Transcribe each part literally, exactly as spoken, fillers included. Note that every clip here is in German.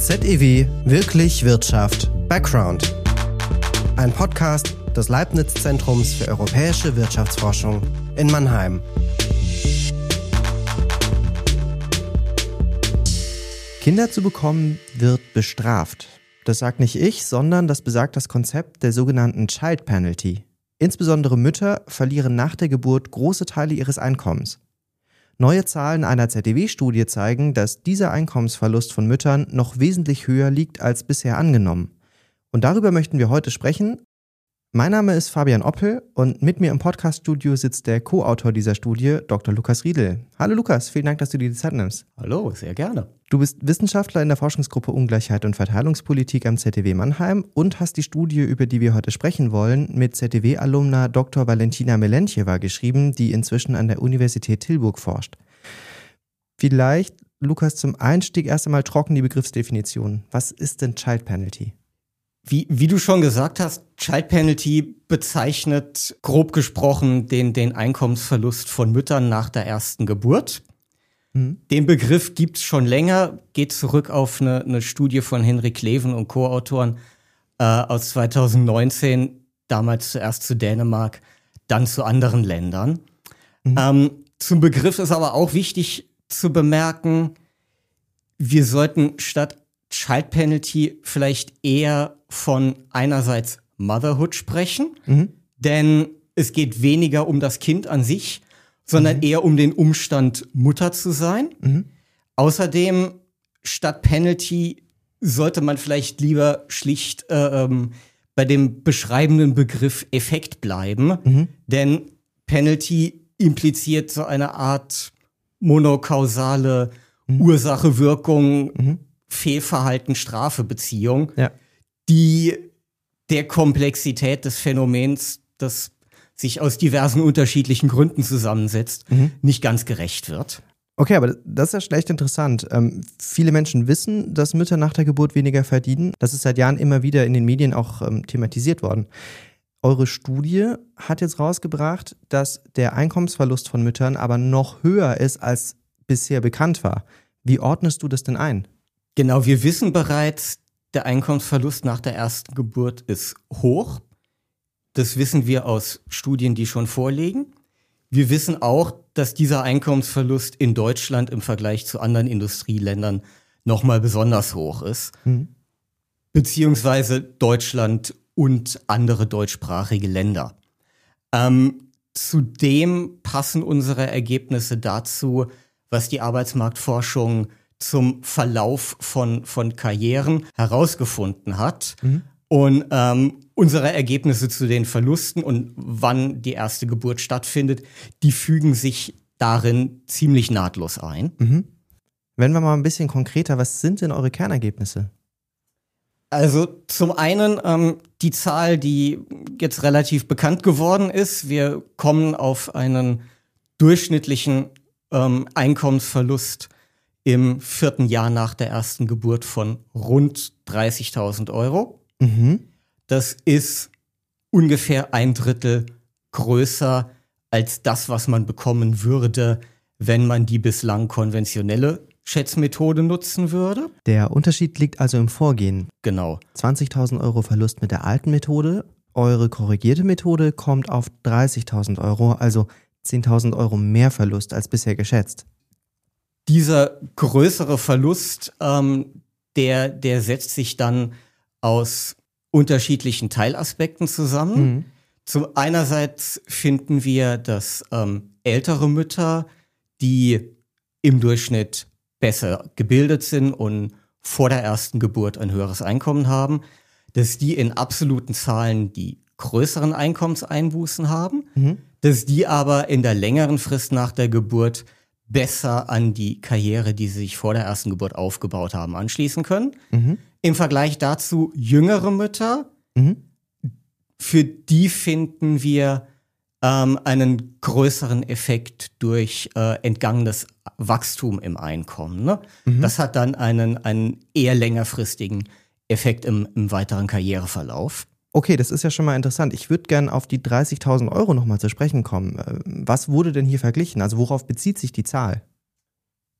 Z E W Wirklich Wirtschaft Background. Ein Podcast des Leibniz-Zentrums für europäische Wirtschaftsforschung in Mannheim. Kinder zu bekommen wird bestraft. Das sagt nicht ich, sondern das besagt das Konzept der sogenannten Child Penalty. Insbesondere Mütter verlieren nach der Geburt große Teile ihres Einkommens. Neue Zahlen einer Z E W-Studie zeigen, dass dieser Einkommensverlust von Müttern noch wesentlich höher liegt als bisher angenommen. Und darüber möchten wir heute sprechen. Mein Name ist Fabian Oppel und mit mir im Podcaststudio sitzt der Co-Autor dieser Studie, Doktor Lukas Riedel. Hallo Lukas, vielen Dank, dass du dir die Zeit nimmst. Hallo, sehr gerne. Du bist Wissenschaftler in der Forschungsgruppe Ungleichheit und Verteilungspolitik am Z E W Mannheim und hast die Studie, über die wir heute sprechen wollen, mit Z E W-Alumna Doktor Valentina Melentjewa geschrieben, die inzwischen an der Universität Tilburg forscht. Vielleicht, Lukas, zum Einstieg erst einmal trocken die Begriffsdefinition. Was ist denn Child Penalty? Wie, wie du schon gesagt hast, Child Penalty bezeichnet grob gesprochen den, den Einkommensverlust von Müttern nach der ersten Geburt. Mhm. Den Begriff gibt es schon länger, geht zurück auf eine, eine Studie von Henrik Leven und Co-Autoren äh, aus zweitausendneunzehn, damals zuerst zu Dänemark, dann zu anderen Ländern. Mhm. Ähm, zum Begriff ist aber auch wichtig zu bemerken, wir sollten statt Child Penalty vielleicht eher von einerseits Motherhood sprechen, mhm. denn es geht weniger um das Kind an sich, sondern mhm. eher um den Umstand, Mutter zu sein. Mhm. Außerdem, statt Penalty sollte man vielleicht lieber schlicht äh, ähm, bei dem beschreibenden Begriff Effekt bleiben, mhm. denn Penalty impliziert so eine Art monokausale mhm. Ursache-Wirkung, mhm. Fehlverhalten, Strafe-Beziehung, ja. die der Komplexität des Phänomens, das sich aus diversen unterschiedlichen Gründen zusammensetzt, mhm. nicht ganz gerecht wird. Okay, aber das ist ja schlecht interessant. Ähm, viele Menschen wissen, dass Mütter nach der Geburt weniger verdienen. Das ist seit Jahren immer wieder in den Medien auch ähm, thematisiert worden. Eure Studie hat jetzt rausgebracht, dass der Einkommensverlust von Müttern aber noch höher ist, als bisher bekannt war. Wie ordnest du das denn ein? Genau, wir wissen bereits, der Einkommensverlust nach der ersten Geburt ist hoch. Das wissen wir aus Studien, die schon vorliegen. Wir wissen auch, dass dieser Einkommensverlust in Deutschland im Vergleich zu anderen Industrieländern nochmal besonders hoch ist. Mhm. Beziehungsweise Deutschland und andere deutschsprachige Länder. Ähm, zudem passen unsere Ergebnisse dazu, was die Arbeitsmarktforschung zum Verlauf von, von Karrieren herausgefunden hat. Mhm. Und ähm, unsere Ergebnisse zu den Verlusten und wann die erste Geburt stattfindet, die fügen sich darin ziemlich nahtlos ein. Mhm. Wenn wir mal ein bisschen konkreter, was sind denn eure Kernergebnisse? Also zum einen ähm, die Zahl, die jetzt relativ bekannt geworden ist. Wir kommen auf einen durchschnittlichen ähm, Einkommensverlust im vierten Jahr nach der ersten Geburt von rund dreißigtausend Euro. Mhm. Das ist ungefähr ein Drittel größer als das, was man bekommen würde, wenn man die bislang konventionelle Schätzmethode nutzen würde. Der Unterschied liegt also im Vorgehen. Genau. zwanzigtausend Euro Verlust mit der alten Methode. Eure korrigierte Methode kommt auf dreißigtausend Euro, also zehntausend Euro mehr Verlust als bisher geschätzt. Dieser größere Verlust, ähm, der, der setzt sich dann aus unterschiedlichen Teilaspekten zusammen. Mhm. Zum einerseits finden wir, dass ähm, ältere Mütter, die im Durchschnitt besser gebildet sind und vor der ersten Geburt ein höheres Einkommen haben, dass die in absoluten Zahlen die größeren Einkommenseinbußen haben, mhm. dass die aber in der längeren Frist nach der Geburt besser an die Karriere, die sie sich vor der ersten Geburt aufgebaut haben, anschließen können. Mhm. Im Vergleich dazu jüngere Mütter, mhm. für die finden wir ähm, einen größeren Effekt durch äh, entgangenes Wachstum im Einkommen. Ne? Mhm. Das hat dann einen, einen eher längerfristigen Effekt im, im weiteren Karriereverlauf. Okay, das ist ja schon mal interessant. Ich würde gerne auf die dreißigtausend Euro nochmal zu sprechen kommen. Was wurde denn hier verglichen? Also worauf bezieht sich die Zahl?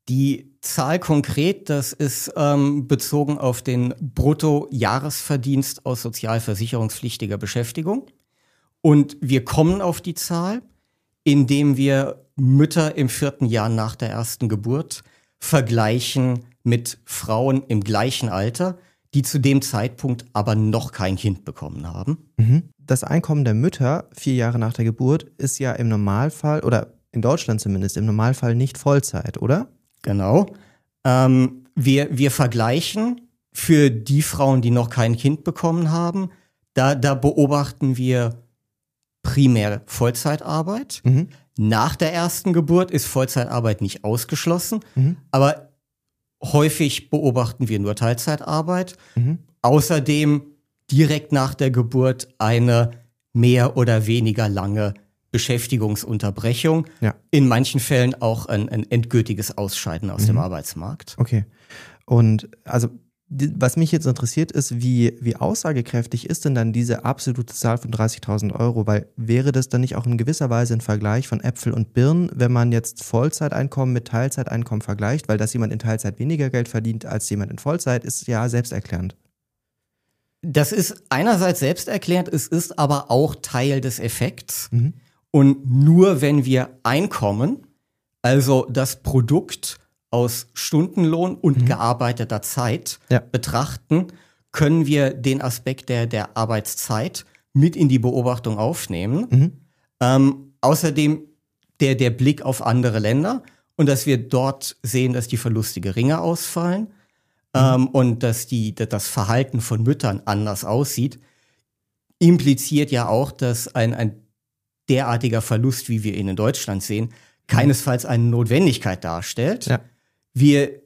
Die Zahl konkret, das ist ähm, bezogen auf den Bruttojahresverdienst aus sozialversicherungspflichtiger Beschäftigung. Und wir kommen auf die Zahl, indem wir Mütter im vierten Jahr nach der ersten Geburt vergleichen mit Frauen im gleichen Alter, die zu dem Zeitpunkt aber noch kein Kind bekommen haben. Das Einkommen der Mütter vier Jahre nach der Geburt ist ja im Normalfall, oder in Deutschland zumindest, im Normalfall nicht Vollzeit, oder? Genau. Ähm, wir, wir vergleichen für die Frauen, die noch kein Kind bekommen haben, da, da beobachten wir primär Vollzeitarbeit. Mhm. Nach der ersten Geburt ist Vollzeitarbeit nicht ausgeschlossen, mhm. aber häufig beobachten wir nur Teilzeitarbeit. Mhm. Außerdem direkt nach der Geburt eine mehr oder weniger lange Beschäftigungsunterbrechung. Ja. In manchen Fällen auch ein, ein endgültiges Ausscheiden aus mhm. dem Arbeitsmarkt. Okay. Und also was mich jetzt interessiert ist, wie, wie aussagekräftig ist denn dann diese absolute Zahl von dreißigtausend Euro? Weil wäre das dann nicht auch in gewisser Weise ein Vergleich von Äpfel und Birnen, wenn man jetzt Vollzeiteinkommen mit Teilzeiteinkommen vergleicht? Weil dass jemand in Teilzeit weniger Geld verdient als jemand in Vollzeit, ist ja selbsterklärend. Das ist einerseits selbsterklärend, es ist aber auch Teil des Effekts. Mhm. Und nur wenn wir Einkommen, also das Produkt aus Stundenlohn und mhm. gearbeiteter Zeit ja. betrachten, können wir den Aspekt der, der Arbeitszeit mit in die Beobachtung aufnehmen. Mhm. Ähm, außerdem der, der Blick auf andere Länder und dass wir dort sehen, dass die Verluste geringer ausfallen mhm. ähm, und dass die, das Verhalten von Müttern anders aussieht, impliziert ja auch, dass ein, ein derartiger Verlust, wie wir ihn in Deutschland sehen, keinesfalls eine Notwendigkeit darstellt. Ja. Wir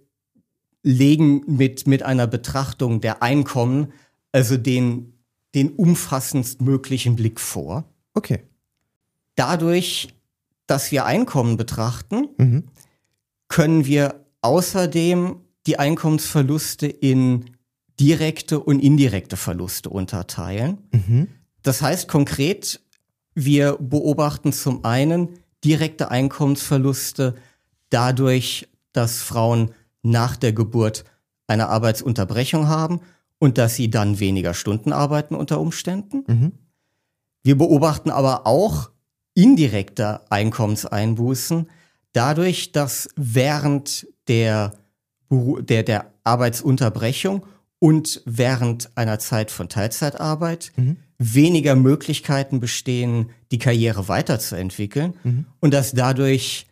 legen mit, mit einer Betrachtung der Einkommen also den, den umfassendst möglichen Blick vor. Okay. Dadurch, dass wir Einkommen betrachten, mhm. können wir außerdem die Einkommensverluste in direkte und indirekte Verluste unterteilen. Mhm. Das heißt konkret, wir beobachten zum einen direkte Einkommensverluste dadurch, dass Frauen nach der Geburt eine Arbeitsunterbrechung haben und dass sie dann weniger Stunden arbeiten unter Umständen. Mhm. Wir beobachten aber auch indirekte Einkommenseinbußen dadurch, dass während der, der, der Arbeitsunterbrechung und während einer Zeit von Teilzeitarbeit mhm. weniger Möglichkeiten bestehen, die Karriere weiterzuentwickeln mhm. und dass dadurch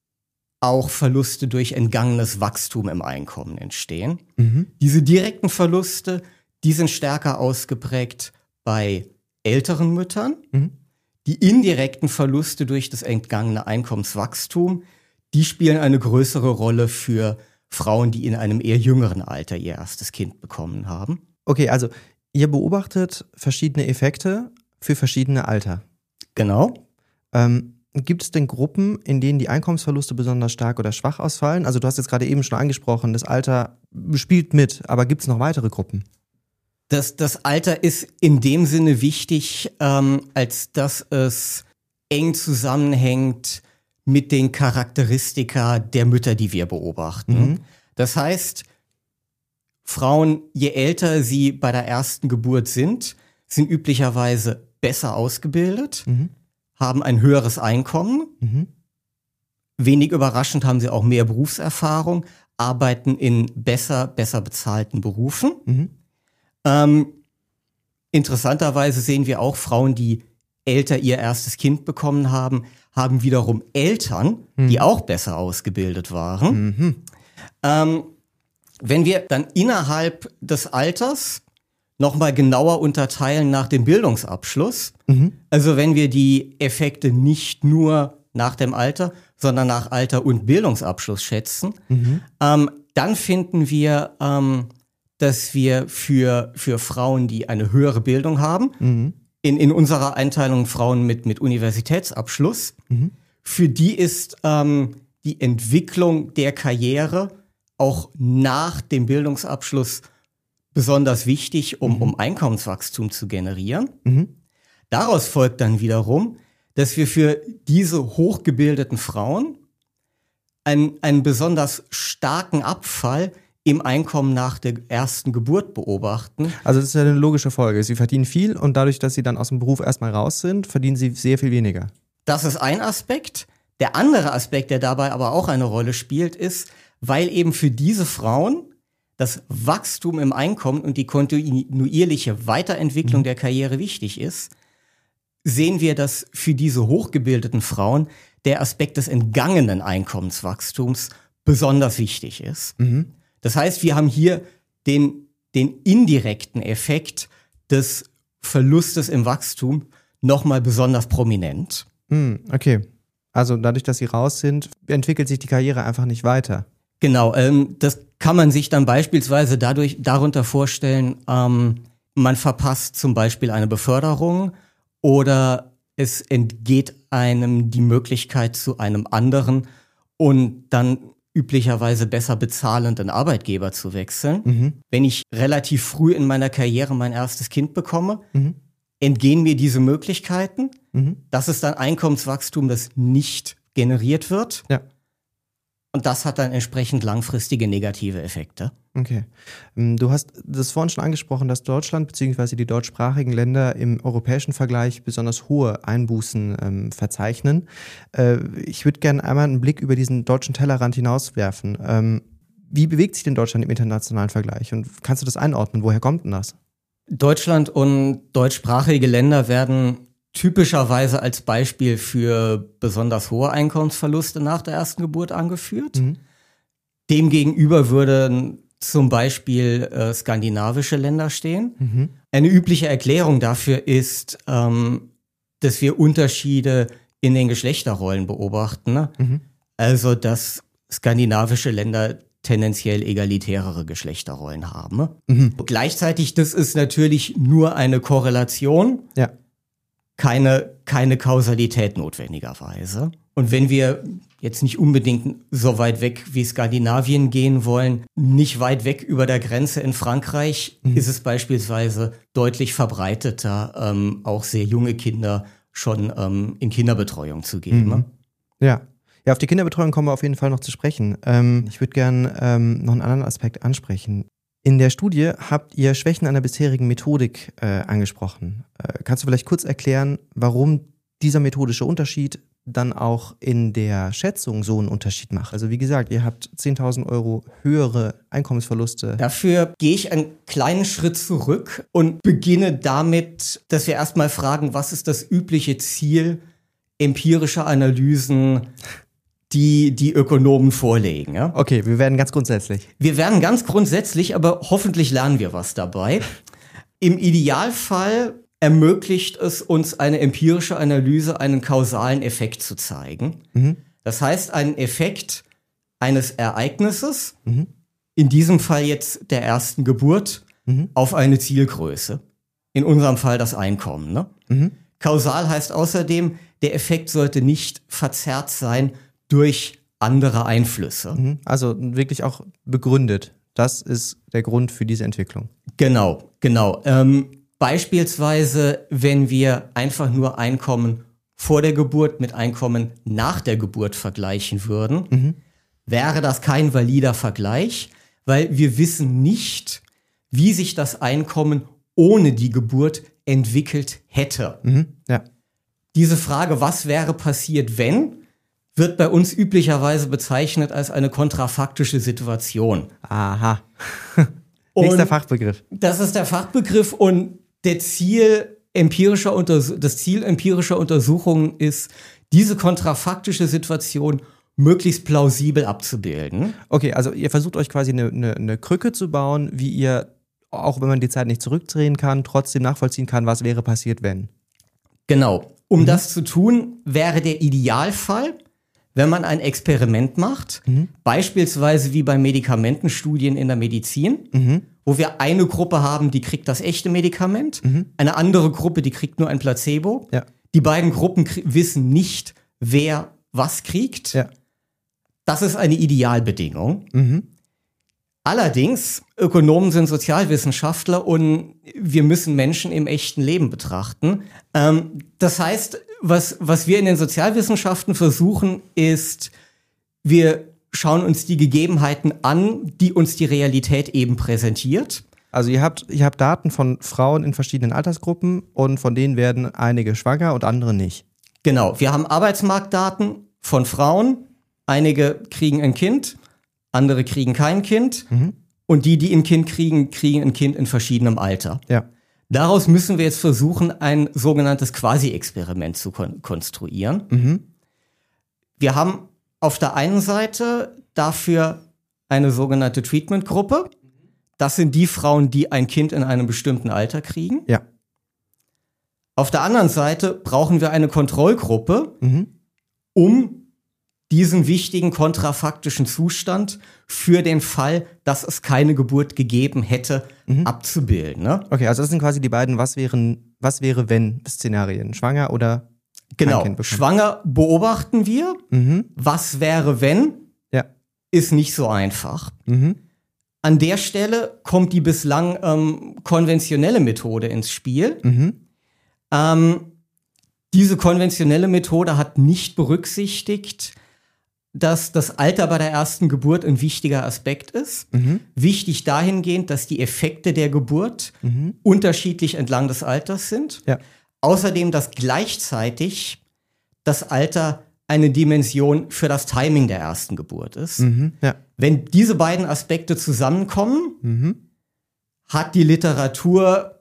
auch Verluste durch entgangenes Wachstum im Einkommen entstehen. Mhm. Diese direkten Verluste, die sind stärker ausgeprägt bei älteren Müttern. Mhm. Die indirekten Verluste durch das entgangene Einkommenswachstum, die spielen eine größere Rolle für Frauen, die in einem eher jüngeren Alter ihr erstes Kind bekommen haben. Okay, also ihr beobachtet verschiedene Effekte für verschiedene Alter. Genau. Ähm, gibt es denn Gruppen, in denen die Einkommensverluste besonders stark oder schwach ausfallen? Also du hast jetzt gerade eben schon angesprochen, das Alter spielt mit, aber gibt es noch weitere Gruppen? Das, das Alter ist in dem Sinne wichtig, ähm, als dass es eng zusammenhängt mit den Charakteristika der Mütter, die wir beobachten. Mhm. Das heißt, Frauen, je älter sie bei der ersten Geburt sind, sind üblicherweise besser ausgebildet, mhm. haben ein höheres Einkommen. Mhm. Wenig überraschend haben sie auch mehr Berufserfahrung, arbeiten in besser, besser bezahlten Berufen. Mhm. Ähm, interessanterweise sehen wir auch Frauen, die älter ihr erstes Kind bekommen haben, haben wiederum Eltern, mhm. die auch besser ausgebildet waren. Mhm. Ähm, wenn wir dann innerhalb des Alters nochmal genauer unterteilen nach dem Bildungsabschluss, mhm. also wenn wir die Effekte nicht nur nach dem Alter, sondern nach Alter und Bildungsabschluss schätzen, mhm. ähm, dann finden wir, ähm, dass wir für, für Frauen, die eine höhere Bildung haben, mhm. in, in unserer Einteilung Frauen mit, mit Universitätsabschluss, mhm. für die ist ähm, die Entwicklung der Karriere auch nach dem Bildungsabschluss besonders wichtig, um, mhm. um Einkommenswachstum zu generieren. Mhm. Daraus folgt dann wiederum, dass wir für diese hochgebildeten Frauen einen, einen besonders starken Abfall im Einkommen nach der ersten Geburt beobachten. Also das ist ja eine logische Folge. Sie verdienen viel und dadurch, dass sie dann aus dem Beruf erstmal raus sind, verdienen sie sehr viel weniger. Das ist ein Aspekt. Der andere Aspekt, der dabei aber auch eine Rolle spielt, ist, weil eben für diese Frauen das Wachstum im Einkommen und die kontinuierliche Weiterentwicklung mhm. der Karriere wichtig ist, sehen wir, dass für diese hochgebildeten Frauen der Aspekt des entgangenen Einkommenswachstums besonders wichtig ist. Mhm. Das heißt, wir haben hier den, den indirekten Effekt des Verlustes im Wachstum nochmal besonders prominent. Mhm, okay. Also dadurch, dass sie raus sind, entwickelt sich die Karriere einfach nicht weiter. Genau, ähm, das kann man sich dann beispielsweise dadurch darunter vorstellen, ähm, man verpasst zum Beispiel eine Beförderung oder es entgeht einem die Möglichkeit zu einem anderen und dann üblicherweise besser bezahlenden Arbeitgeber zu wechseln. Mhm. Wenn ich relativ früh in meiner Karriere mein erstes Kind bekomme, mhm. entgehen mir diese Möglichkeiten. Mhm. Das ist dann Einkommenswachstum, das nicht generiert wird. Ja. Und das hat dann entsprechend langfristige negative Effekte. Okay. Du hast das vorhin schon angesprochen, dass Deutschland bzw. die deutschsprachigen Länder im europäischen Vergleich besonders hohe Einbußen ähm, verzeichnen. Äh, ich würde gerne einmal einen Blick über diesen deutschen Tellerrand hinauswerfen. Ähm, wie bewegt sich denn Deutschland im internationalen Vergleich? Und kannst du das einordnen? Woher kommt denn das? Deutschland und deutschsprachige Länder werden typischerweise als Beispiel für besonders hohe Einkommensverluste nach der ersten Geburt angeführt. Mhm. Demgegenüber würden zum Beispiel äh, skandinavische Länder stehen. Mhm. Eine übliche Erklärung dafür ist, ähm, dass wir Unterschiede in den Geschlechterrollen beobachten. Ne? Mhm. Also, dass skandinavische Länder tendenziell egalitärere Geschlechterrollen haben. Mhm. Gleichzeitig, das ist natürlich nur eine Korrelation. Ja. Keine, keine Kausalität notwendigerweise. Und wenn wir jetzt nicht unbedingt so weit weg wie Skandinavien gehen wollen, nicht weit weg über der Grenze in Frankreich, mhm. ist es beispielsweise deutlich verbreiteter, ähm, auch sehr junge Kinder schon ähm, in Kinderbetreuung zu geben. Mhm. Ja. Ja, auf die Kinderbetreuung kommen wir auf jeden Fall noch zu sprechen. Ähm, ich würde gern ähm, noch einen anderen Aspekt ansprechen. In der Studie habt ihr Schwächen einer bisherigen Methodik äh, angesprochen. Äh, kannst du vielleicht kurz erklären, warum dieser methodische Unterschied dann auch in der Schätzung so einen Unterschied macht? Also wie gesagt, ihr habt zehntausend Euro höhere Einkommensverluste. Dafür gehe ich einen kleinen Schritt zurück und beginne damit, dass wir erstmal fragen, was ist das übliche Ziel empirischer Analysen, die die Ökonomen vorlegen. Ja? Okay, wir werden ganz grundsätzlich. Wir werden ganz grundsätzlich, aber hoffentlich lernen wir was dabei. Im Idealfall ermöglicht es uns eine empirische Analyse, einen kausalen Effekt zu zeigen. Mhm. Das heißt, einen Effekt eines Ereignisses, mhm. in diesem Fall jetzt der ersten Geburt, mhm. auf eine Zielgröße. In unserem Fall das Einkommen. Ne? Mhm. Kausal heißt außerdem, der Effekt sollte nicht verzerrt sein durch andere Einflüsse. Also wirklich auch begründet. Das ist der Grund für diese Entwicklung. Genau, genau. Ähm, beispielsweise, wenn wir einfach nur Einkommen vor der Geburt mit Einkommen nach der Geburt vergleichen würden, mhm. wäre das kein valider Vergleich, weil wir wissen nicht, wie sich das Einkommen ohne die Geburt entwickelt hätte. Mhm. Ja. Diese Frage, was wäre passiert, wenn, wird bei uns üblicherweise bezeichnet als eine kontrafaktische Situation. Aha. Nächster Fachbegriff. Das ist der Fachbegriff und der Ziel empirischer Unters- das Ziel empirischer Untersuchungen ist, diese kontrafaktische Situation möglichst plausibel abzubilden. Okay, also ihr versucht euch quasi eine, eine, eine Krücke zu bauen, wie ihr, auch wenn man die Zeit nicht zurückdrehen kann, trotzdem nachvollziehen kann, was wäre passiert, wenn. Genau. Um mhm. das zu tun, wäre der Idealfall, wenn man ein Experiment macht, mhm. beispielsweise wie bei Medikamentenstudien in der Medizin, mhm. wo wir eine Gruppe haben, die kriegt das echte Medikament, mhm. eine andere Gruppe, die kriegt nur ein Placebo. Ja. Die beiden Gruppen krie- wissen nicht, wer was kriegt. Ja. Das ist eine Idealbedingung. Mhm. Allerdings, Ökonomen sind Sozialwissenschaftler und wir müssen Menschen im echten Leben betrachten. Ähm, das heißt, was, was wir in den Sozialwissenschaften versuchen, ist, wir schauen uns die Gegebenheiten an, die uns die Realität eben präsentiert. Also ihr habt, ihr habt Daten von Frauen in verschiedenen Altersgruppen und von denen werden einige schwanger und andere nicht. Genau, wir haben Arbeitsmarktdaten von Frauen, einige kriegen ein Kind, andere kriegen kein Kind mhm. und die, die ein Kind kriegen, kriegen ein Kind in verschiedenem Alter. Ja. Daraus müssen wir jetzt versuchen, ein sogenanntes Quasi-Experiment zu kon- konstruieren. Mhm. Wir haben auf der einen Seite dafür eine sogenannte Treatment-Gruppe. Das sind die Frauen, die ein Kind in einem bestimmten Alter kriegen. Ja. Auf der anderen Seite brauchen wir eine Kontrollgruppe, mhm. um diesen wichtigen kontrafaktischen Zustand für den Fall, dass es keine Geburt gegeben hätte, mhm. abzubilden. Ne? Okay, also das sind quasi die beiden Was wären, was wäre wenn Szenarien. Schwanger oder genau. kein Kind bekommen. Schwanger beobachten wir. Mhm. Was wäre wenn? Ja. Ist nicht so einfach. Mhm. An der Stelle kommt die bislang ähm, konventionelle Methode ins Spiel. Mhm. Ähm, diese konventionelle Methode hat nicht berücksichtigt, dass das Alter bei der ersten Geburt ein wichtiger Aspekt ist. Mhm. Wichtig dahingehend, dass die Effekte der Geburt mhm. unterschiedlich entlang des Alters sind. Ja. Außerdem, dass gleichzeitig das Alter eine Dimension für das Timing der ersten Geburt ist. Mhm. Ja. Wenn diese beiden Aspekte zusammenkommen, mhm. hat die Literatur,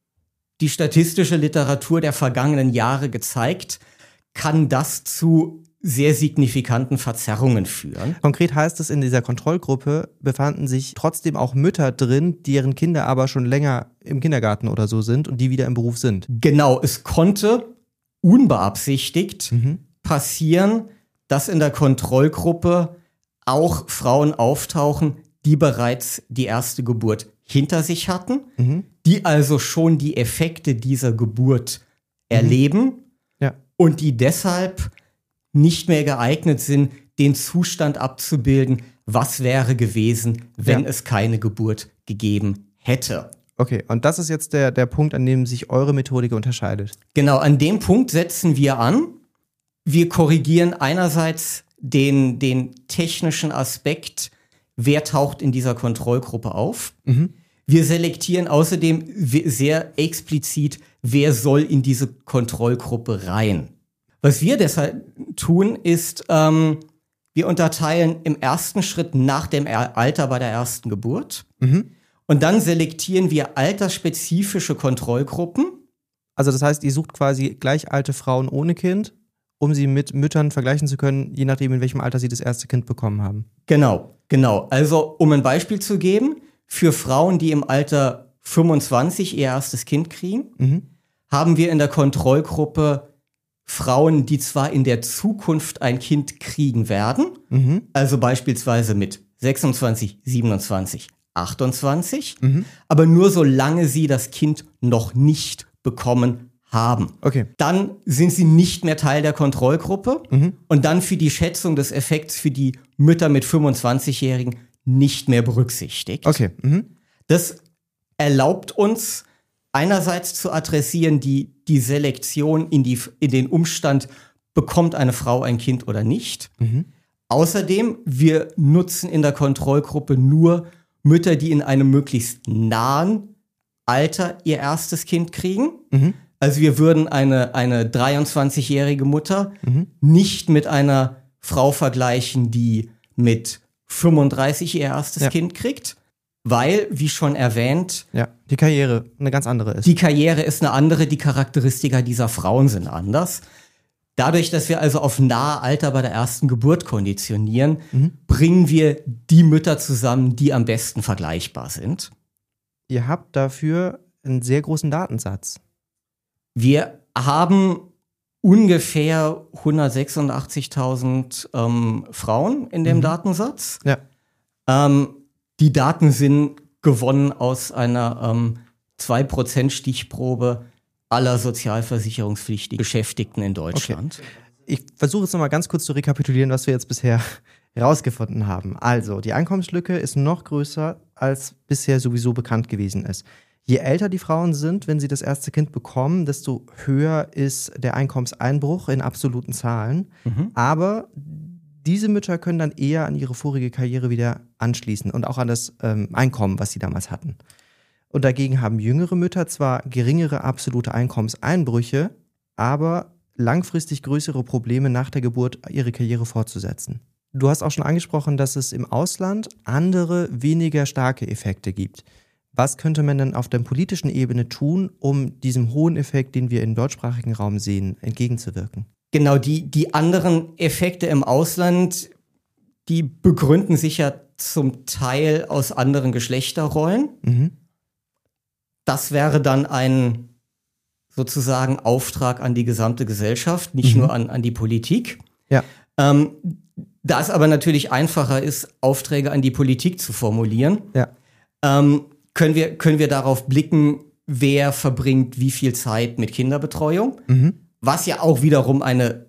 die statistische Literatur der vergangenen Jahre gezeigt, kann das zu sehr signifikanten Verzerrungen führen. Konkret heißt es, in dieser Kontrollgruppe befanden sich trotzdem auch Mütter drin, deren Kinder aber schon länger im Kindergarten oder so sind und die wieder im Beruf sind. Genau, es konnte unbeabsichtigt mhm. passieren, dass in der Kontrollgruppe auch Frauen auftauchen, die bereits die erste Geburt hinter sich hatten, mhm. die also schon die Effekte dieser Geburt erleben mhm. ja. und die deshalb nicht mehr geeignet sind, den Zustand abzubilden, was wäre gewesen, wenn ja. es keine Geburt gegeben hätte. Okay, und das ist jetzt der, der Punkt, an dem sich eure Methodik unterscheidet. Genau, an dem Punkt setzen wir an. Wir korrigieren einerseits den, den technischen Aspekt, wer taucht in dieser Kontrollgruppe auf. Mhm. Wir selektieren außerdem sehr explizit, wer soll in diese Kontrollgruppe rein. Was wir deshalb tun, ist, ähm, wir unterteilen im ersten Schritt nach dem Alter bei der ersten Geburt. Mhm. Und dann selektieren wir altersspezifische Kontrollgruppen. Also das heißt, ihr sucht quasi gleich alte Frauen ohne Kind, um sie mit Müttern vergleichen zu können, je nachdem, in welchem Alter sie das erste Kind bekommen haben. Genau, genau. Also, um ein Beispiel zu geben, für Frauen, die im Alter fünfundzwanzig ihr erstes Kind kriegen, mhm. haben wir in der Kontrollgruppe Frauen, die zwar in der Zukunft ein Kind kriegen werden, mhm. also beispielsweise mit sechsundzwanzig, siebenundzwanzig, achtundzwanzig, mhm. aber nur solange sie das Kind noch nicht bekommen haben. Okay. Dann sind sie nicht mehr Teil der Kontrollgruppe mhm. und dann für die Schätzung des Effekts für die Mütter mit fünfundzwanzigjährigen nicht mehr berücksichtigt. Okay. Mhm. Das erlaubt uns einerseits zu adressieren die, die Selektion in, die, in den Umstand, bekommt eine Frau ein Kind oder nicht. Mhm. Außerdem, wir nutzen in der Kontrollgruppe nur Mütter, die in einem möglichst nahen Alter ihr erstes Kind kriegen. Mhm. Also wir würden eine, eine dreiundzwanzigjährige Mutter mhm. nicht mit einer Frau vergleichen, die mit fünfunddreißig ihr erstes ja. Kind kriegt. Weil, wie schon erwähnt, ja, die Karriere eine ganz andere ist. Die Karriere ist eine andere, die Charakteristika dieser Frauen sind anders. Dadurch, dass wir also auf nahe Alter bei der ersten Geburt konditionieren, mhm. bringen wir die Mütter zusammen, die am besten vergleichbar sind. Ihr habt dafür einen sehr großen Datensatz. Wir haben ungefähr hundertsechsundachtzigtausend ähm, Frauen in dem mhm. Datensatz. Ja. Ähm, Die Daten sind gewonnen aus einer ähm, zwei Prozent Stichprobe aller sozialversicherungspflichtigen Beschäftigten in Deutschland. Okay. Ich versuche jetzt nochmal ganz kurz zu rekapitulieren, was wir jetzt bisher herausgefunden haben. Also, die Einkommenslücke ist noch größer, als bisher sowieso bekannt gewesen ist. Je älter die Frauen sind, wenn sie das erste Kind bekommen, desto höher ist der Einkommenseinbruch in absoluten Zahlen. Mhm. Aber diese Mütter können dann eher an ihre vorige Karriere wieder anschließen und auch an das ähm, Einkommen, was sie damals hatten. Und dagegen haben jüngere Mütter zwar geringere absolute Einkommenseinbrüche, aber langfristig größere Probleme nach der Geburt, ihre Karriere fortzusetzen. Du hast auch schon angesprochen, dass es im Ausland andere, weniger starke Effekte gibt. Was könnte man denn auf der politischen Ebene tun, um diesem hohen Effekt, den wir im deutschsprachigen Raum sehen, entgegenzuwirken? Genau, die, die anderen Effekte im Ausland, die begründen sich ja zum Teil aus anderen Geschlechterrollen. Mhm. Das wäre dann ein sozusagen Auftrag an die gesamte Gesellschaft, nicht mhm. nur an, an die Politik. Ja. Ähm, da es aber natürlich einfacher ist, Aufträge an die Politik zu formulieren, ja. ähm, können wir, können wir darauf blicken, wer verbringt wie viel Zeit mit Kinderbetreuung, mhm. was ja auch wiederum eine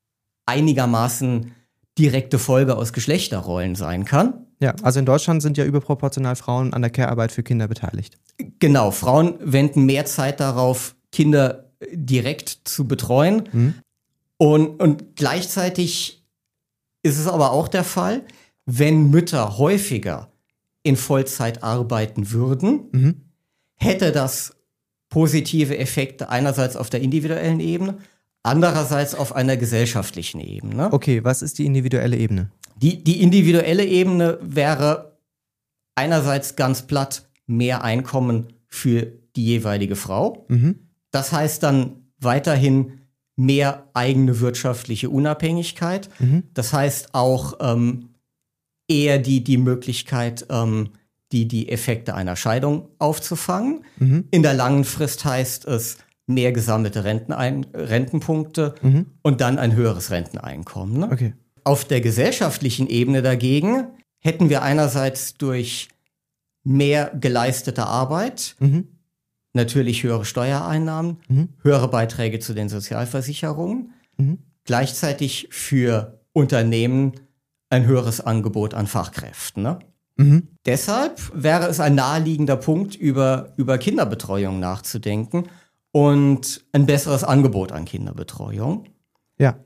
einigermaßen direkte Folge aus Geschlechterrollen sein kann. Ja, also in Deutschland sind ja überproportional Frauen an der Care-Arbeit für Kinder beteiligt. Genau, Frauen wenden mehr Zeit darauf, Kinder direkt zu betreuen. Mhm. Und, und gleichzeitig ist es aber auch der Fall, wenn Mütter häufiger in Vollzeit arbeiten würden, mhm. hätte das positive Effekte einerseits auf der individuellen Ebene, andererseits auf einer gesellschaftlichen Ebene. Okay, was ist die individuelle Ebene? Die, die individuelle Ebene wäre einerseits ganz platt mehr Einkommen für die jeweilige Frau. Mhm. Das heißt dann weiterhin mehr eigene wirtschaftliche Unabhängigkeit. Mhm. Das heißt auch ähm, eher die, die Möglichkeit, ähm, die, die Effekte einer Scheidung aufzufangen. Mhm. In der langen Frist heißt es mehr gesammelte Rentenein- Rentenpunkte mhm. und dann ein höheres Renteneinkommen. Ne? Okay. Auf der gesellschaftlichen Ebene dagegen hätten wir einerseits durch mehr geleistete Arbeit mhm. natürlich höhere Steuereinnahmen, mhm. höhere Beiträge zu den Sozialversicherungen, mhm. gleichzeitig für Unternehmen ein höheres Angebot an Fachkräften. Ne? Mhm. Deshalb wäre es ein naheliegender Punkt, über, über Kinderbetreuung nachzudenken und ein besseres Angebot an Kinderbetreuung. Ja.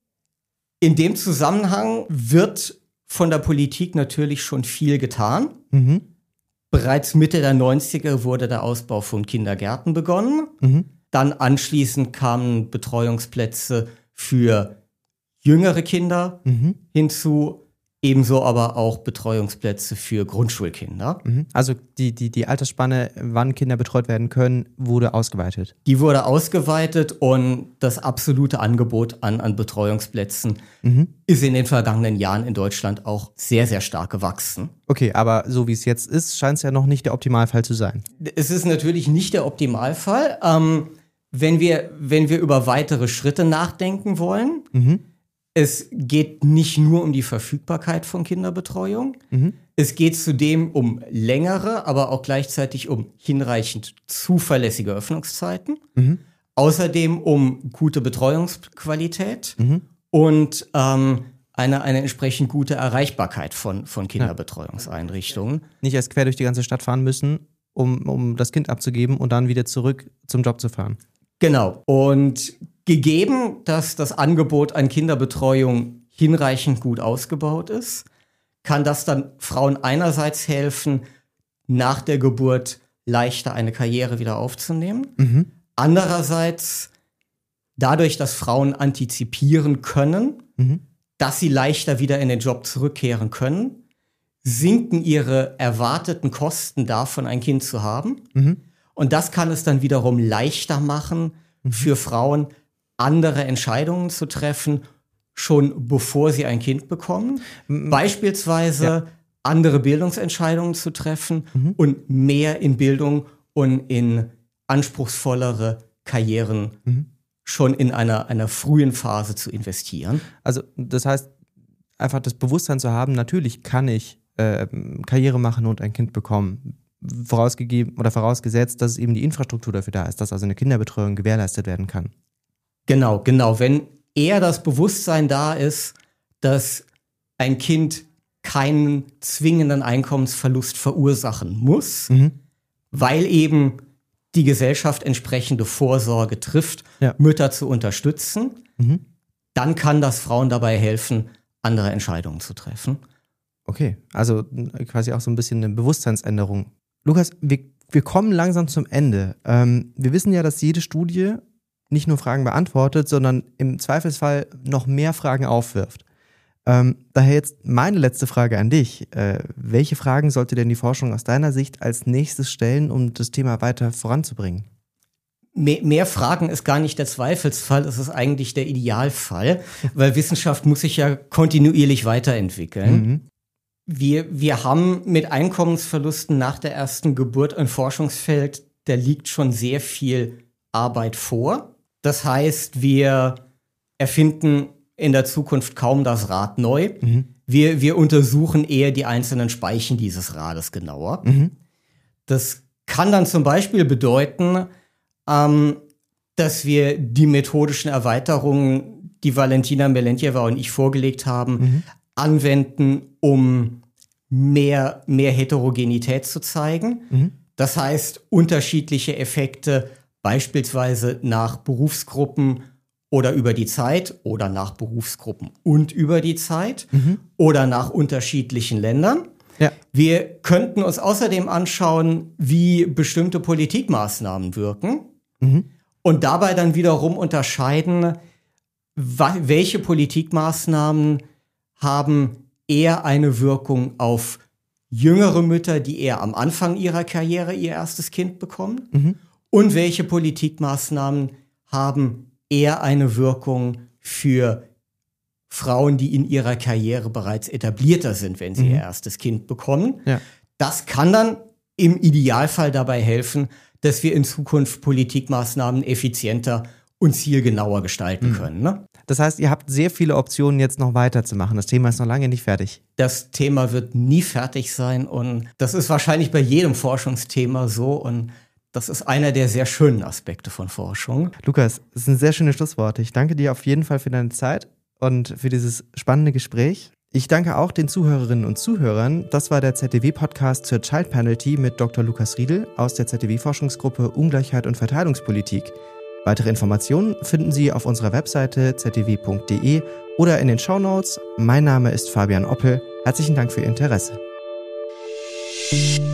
In dem Zusammenhang wird von der Politik natürlich schon viel getan. Mhm. Bereits Mitte der neunziger wurde der Ausbau von Kindergärten begonnen. Mhm. Dann anschließend kamen Betreuungsplätze für jüngere Kinder mhm. hinzu, ebenso aber auch Betreuungsplätze für Grundschulkinder. Mhm. Also die, die, die Altersspanne, wann Kinder betreut werden können, wurde ausgeweitet? Die wurde ausgeweitet und das absolute Angebot an, an Betreuungsplätzen mhm. ist in den vergangenen Jahren in Deutschland auch sehr, sehr stark gewachsen. Okay, aber so wie es jetzt ist, scheint es ja noch nicht der Optimalfall zu sein. Es ist natürlich nicht der Optimalfall. Ähm, wenn wir, wenn wir über weitere Schritte nachdenken wollen, mhm. es geht nicht nur um die Verfügbarkeit von Kinderbetreuung. Mhm. Es geht zudem um längere, aber auch gleichzeitig um hinreichend zuverlässige Öffnungszeiten. Mhm. Außerdem um gute Betreuungsqualität mhm. und ähm, eine, eine entsprechend gute Erreichbarkeit von, von Kinderbetreuungseinrichtungen. Nicht erst quer durch die ganze Stadt fahren müssen, um, um das Kind abzugeben und dann wieder zurück zum Job zu fahren. Genau. Und gegeben, dass das Angebot an Kinderbetreuung hinreichend gut ausgebaut ist, kann das dann Frauen einerseits helfen, nach der Geburt leichter eine Karriere wieder aufzunehmen. Mhm. Andererseits, dadurch, dass Frauen antizipieren können, mhm. dass sie leichter wieder in den Job zurückkehren können, sinken ihre erwarteten Kosten davon, ein Kind zu haben. Mhm. Und das kann es dann wiederum leichter machen, mhm. für Frauen andere Entscheidungen zu treffen, schon bevor sie ein Kind bekommen. Mhm. Beispielsweise ja. andere Bildungsentscheidungen zu treffen mhm. und mehr in Bildung und in anspruchsvollere Karrieren mhm. schon in einer, einer frühen Phase zu investieren. Also das heißt, einfach das Bewusstsein zu haben, natürlich kann ich äh, Karriere machen und ein Kind bekommen. Vorausgegeben oder vorausgesetzt, dass eben die Infrastruktur dafür da ist, dass also eine Kinderbetreuung gewährleistet werden kann. Genau, genau. Wenn eher das Bewusstsein da ist, dass ein Kind keinen zwingenden Einkommensverlust verursachen muss, mhm. weil eben die Gesellschaft entsprechende Vorsorge trifft, ja. Mütter zu unterstützen, mhm. dann kann das Frauen dabei helfen, andere Entscheidungen zu treffen. Okay, also quasi auch so ein bisschen eine Bewusstseinsänderung. Lukas, wir, wir kommen langsam zum Ende. Ähm, wir wissen ja, dass jede Studie nicht nur Fragen beantwortet, sondern im Zweifelsfall noch mehr Fragen aufwirft. Ähm, daher jetzt meine letzte Frage an dich. Äh, welche Fragen sollte denn die Forschung aus deiner Sicht als nächstes stellen, um das Thema weiter voranzubringen? Mehr, mehr Fragen ist gar nicht der Zweifelsfall, es ist eigentlich der Idealfall, weil Wissenschaft muss sich ja kontinuierlich weiterentwickeln. Mhm. Wir, wir haben mit Einkommensverlusten nach der ersten Geburt ein Forschungsfeld, da liegt schon sehr viel Arbeit vor. Das heißt, wir erfinden in der Zukunft kaum das Rad neu. Mhm. Wir, wir untersuchen eher die einzelnen Speichen dieses Rades genauer. Mhm. Das kann dann zum Beispiel bedeuten, ähm, dass wir die methodischen Erweiterungen, die Valentina Melentjeva und ich vorgelegt haben, mhm. anwenden, um mehr, mehr Heterogenität zu zeigen. Mhm. Das heißt, unterschiedliche Effekte beispielsweise nach Berufsgruppen oder über die Zeit oder nach Berufsgruppen und über die Zeit mhm. oder nach unterschiedlichen Ländern. Ja. Wir könnten uns außerdem anschauen, wie bestimmte Politikmaßnahmen wirken mhm. und dabei dann wiederum unterscheiden, welche Politikmaßnahmen haben eher eine Wirkung auf jüngere Mütter, die eher am Anfang ihrer Karriere ihr erstes Kind bekommen mhm. und welche Politikmaßnahmen haben eher eine Wirkung für Frauen, die in ihrer Karriere bereits etablierter sind, wenn sie mhm. ihr erstes Kind bekommen. Ja. Das kann dann im Idealfall dabei helfen, dass wir in Zukunft Politikmaßnahmen effizienter und zielgenauer gestalten mhm. können. Ne? Das heißt, ihr habt sehr viele Optionen, jetzt noch weiterzumachen. Das Thema ist noch lange nicht fertig. Das Thema wird nie fertig sein und das ist wahrscheinlich bei jedem Forschungsthema so und das ist einer der sehr schönen Aspekte von Forschung. Lukas, das sind sehr schöne Schlussworte. Ich danke dir auf jeden Fall für deine Zeit und für dieses spannende Gespräch. Ich danke auch den Zuhörerinnen und Zuhörern. Das war der Z D W-Podcast zur Child Penalty mit Doktor Lukas Riedel aus der Z D W-Forschungsgruppe Ungleichheit und Verteilungspolitik. Weitere Informationen finden Sie auf unserer Webseite z d w punkt d e oder in den Shownotes. Mein Name ist Fabian Oppel. Herzlichen Dank für Ihr Interesse.